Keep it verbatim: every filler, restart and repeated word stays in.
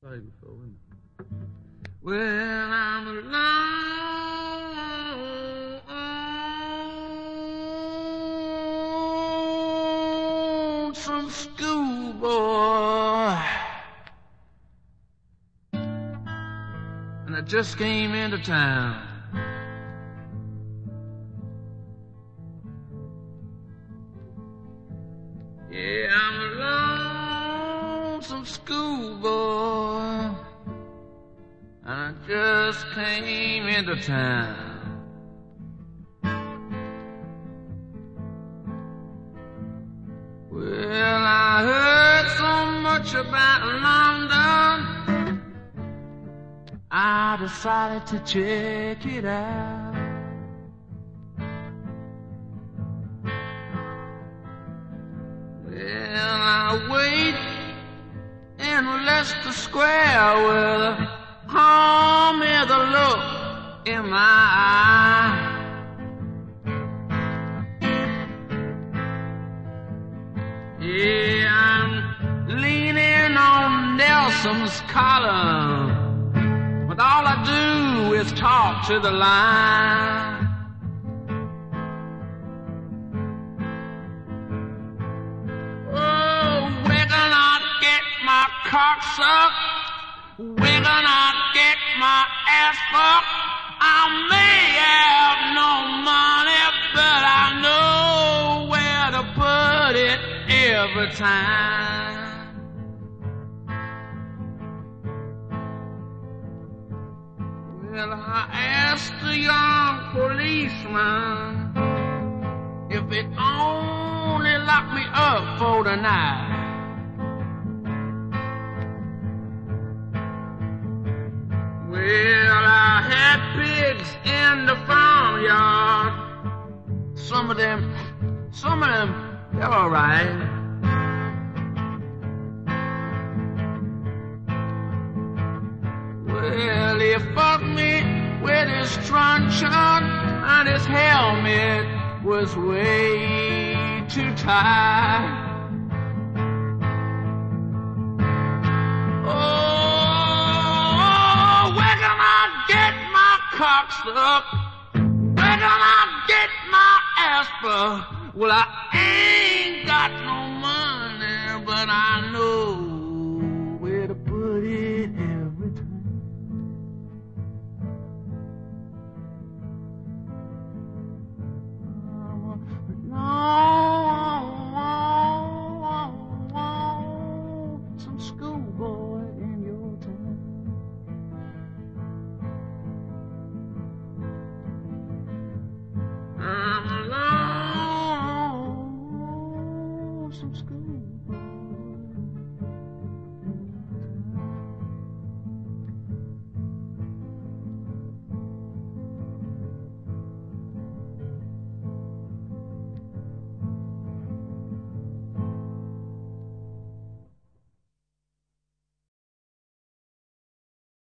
played before, isn't it? Well, I'm alone, some schoolboy, and I just came into town. Yeah, I'm a lonesome schoolboy, and I just came into town. Well, I heard so much about London, I decided to check it out. Well, I wait in Leicester Square with a calm in the look in my eye. Yeah, I'm leaning on Nelson's collar, but all I do is talk to the line. My cock sucked, we're gonna get my ass fucked. I may have no money, but I know where to put it every time. Well, I asked the young policeman if it only locked me up for the night. Well, I had pigs in the farmyard. Some of them, some of them, they're all right. Well, he fucked me with his truncheon, and his helmet was way too tight. Cocks up, where can I get my ass for? Well, I ain't